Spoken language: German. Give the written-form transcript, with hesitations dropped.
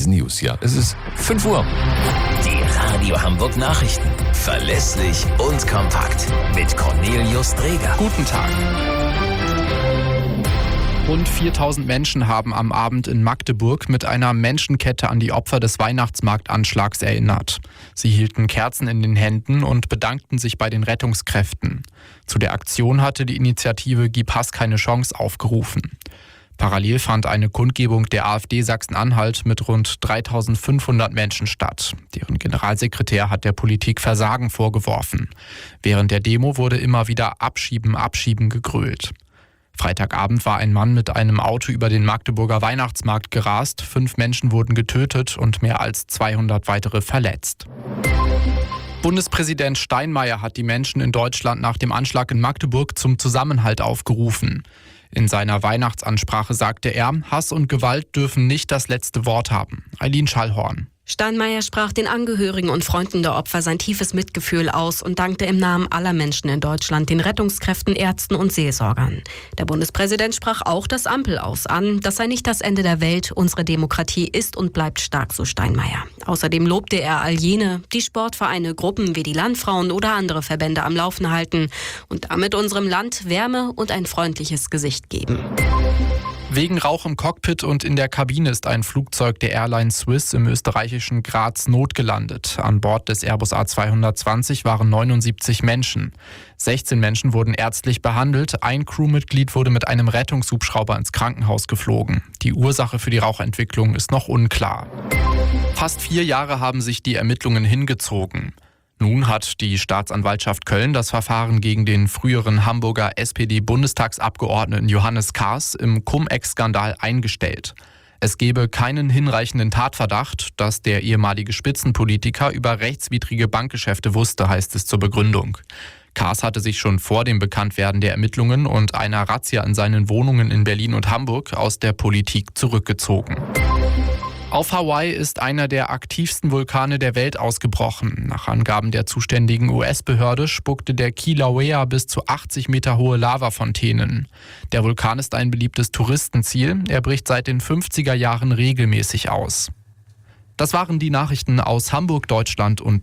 News. Ja, es ist 5 Uhr. Die Radio Hamburg Nachrichten. Verlässlich und kompakt. Mit Cornelius Dreger. Guten Tag. Rund 4000 Menschen haben am Abend in Magdeburg mit einer Menschenkette an die Opfer des Weihnachtsmarktanschlags erinnert. Sie hielten Kerzen in den Händen und bedankten sich bei den Rettungskräften. Zu der Aktion hatte die Initiative Gib Hass keine Chance aufgerufen. Parallel fand eine Kundgebung der AfD Sachsen-Anhalt mit rund 3500 Menschen statt. Deren Generalsekretär hat der Politik Versagen vorgeworfen. Während der Demo wurde immer wieder Abschieben, Abschieben gegrölt. Freitagabend war ein Mann mit einem Auto über den Magdeburger Weihnachtsmarkt gerast. 5 Menschen wurden getötet und mehr als 200 weitere verletzt. Bundespräsident Steinmeier hat die Menschen in Deutschland nach dem Anschlag in Magdeburg zum Zusammenhalt aufgerufen. In seiner Weihnachtsansprache sagte er, Hass und Gewalt dürfen nicht das letzte Wort haben. Eileen Schallhorn. Steinmeier sprach den Angehörigen und Freunden der Opfer sein tiefes Mitgefühl aus und dankte im Namen aller Menschen in Deutschland den Rettungskräften, Ärzten und Seelsorgern. Der Bundespräsident sprach auch das Ampel aus an. Das sei nicht das Ende der Welt. Unsere Demokratie ist und bleibt stark, so Steinmeier. Außerdem lobte er all jene, die Sportvereine, Gruppen wie die Landfrauen oder andere Verbände am Laufen halten und damit unserem Land Wärme und ein freundliches Gesicht geben. Wegen Rauch im Cockpit und in der Kabine ist ein Flugzeug der Airline Swiss im österreichischen Graz notgelandet. An Bord des Airbus A220 waren 79 Menschen. 16 Menschen wurden ärztlich behandelt. Ein Crewmitglied wurde mit einem Rettungshubschrauber ins Krankenhaus geflogen. Die Ursache für die Rauchentwicklung ist noch unklar. Fast 4 Jahre haben sich die Ermittlungen hingezogen. Nun hat die Staatsanwaltschaft Köln das Verfahren gegen den früheren Hamburger SPD-Bundestagsabgeordneten Johannes Kahrs im Cum-Ex-Skandal eingestellt. Es gebe keinen hinreichenden Tatverdacht, dass der ehemalige Spitzenpolitiker über rechtswidrige Bankgeschäfte wusste, heißt es zur Begründung. Kahrs hatte sich schon vor dem Bekanntwerden der Ermittlungen und einer Razzia in seinen Wohnungen in Berlin und Hamburg aus der Politik zurückgezogen. Auf Hawaii ist einer der aktivsten Vulkane der Welt ausgebrochen. Nach Angaben der zuständigen US-Behörde spuckte der Kilauea bis zu 80 Meter hohe Lavafontänen. Der Vulkan ist ein beliebtes Touristenziel. Er bricht seit den 50er Jahren regelmäßig aus. Das waren die Nachrichten aus Hamburg, Deutschland und